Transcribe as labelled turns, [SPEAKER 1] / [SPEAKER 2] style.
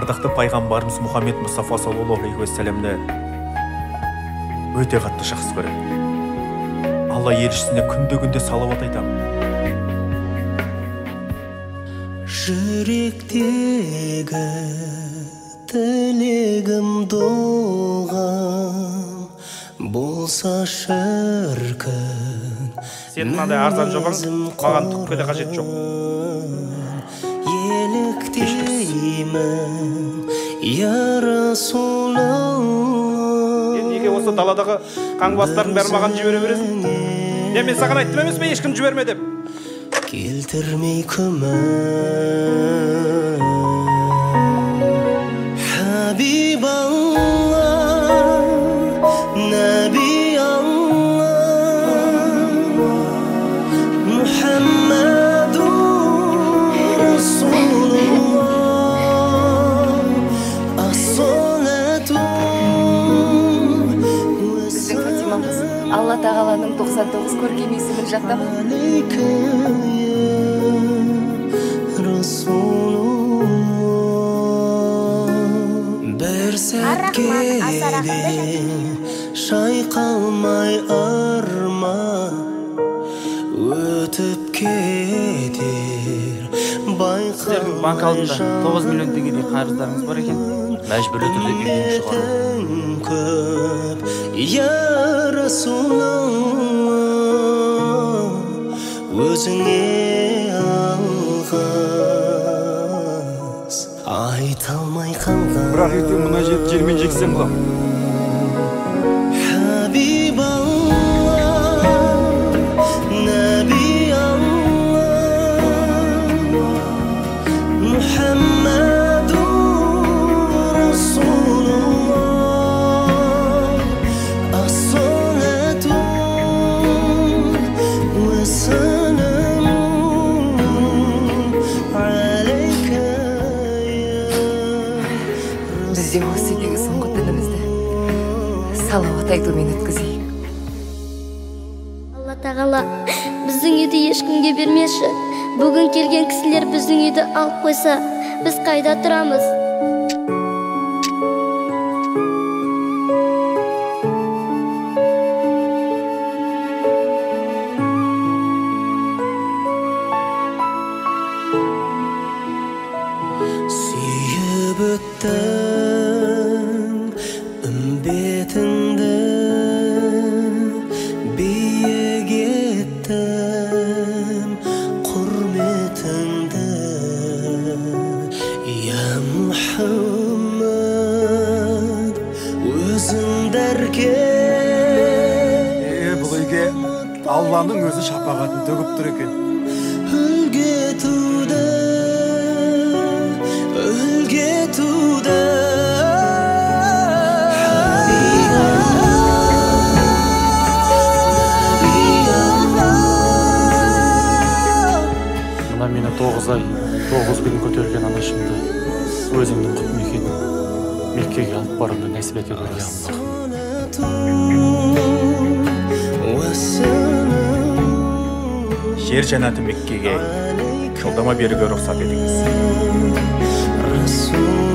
[SPEAKER 1] ардақты пайғамбарымыз Мұхаммед Мұстафа саллаллаху алейхи вассаламды өте қатты жақсы көреді. Алла елшісіне күнде салауат айтамын.
[SPEAKER 2] Жүректегі тілегім доғам болса шіркін.
[SPEAKER 3] Сен мынандай арзан жобаң маған түкке де қажет жоқ.
[SPEAKER 2] Еліктеймін я Расулалла.
[SPEAKER 3] Сен неге осы даладағы қаңбастардың бәрі маған жібере бересің? Мен саған айттым емес пе ешкім жіберме деп?
[SPEAKER 2] Келтірмей күмән Хабибаллах Наби Аллах Мухаммаду Расулаллах Ас-салату
[SPEAKER 4] Біздің Фатимамыз Алла тағаланың 99 көркем есімін жаттама.
[SPEAKER 2] Бір сәтке де шайқалмай арман өтіп кетер
[SPEAKER 5] Сіздердің банк алдында 9 миллион теңгедей қарыздарыңыз бар екен. Мәжбүрлі түрде үйден шығару.
[SPEAKER 2] көп я Расулалла өзіңе алғыс айта алмай қалған
[SPEAKER 3] Бірақ ертең мына жерді жермен жексем ба?
[SPEAKER 2] Хабибаллах Наби Аллах Мухаммаду Расулаллах Ас-салату уассаламу алейка
[SPEAKER 4] Бізде осы үйдегі соңғы түнімізді салауат айтумен өткізейік.
[SPEAKER 6] Алла тағала біздің үйді ешкімге бермеші. Бүгін келген кісілер біздің үйді алып қойса, біз қайда тұрамыз?
[SPEAKER 2] Сүйіп өттім үмбетіңді биік еттім құрметіңді я Мұхаммад өзің дәркен
[SPEAKER 1] Бұл үйге Алланың өзі шапағатын төгіп тұр екен.
[SPEAKER 2] Үлгетуді
[SPEAKER 5] Мына мені 9 ай, 9 күн көтерген анашымды өзіңнің құт мекені Меккеге алып баруды нәсіп ете көр, я
[SPEAKER 2] Аллах.
[SPEAKER 1] Жер жәннаты Меккеге жолдама беруге рұқсат етіңіз.
[SPEAKER 2] Расул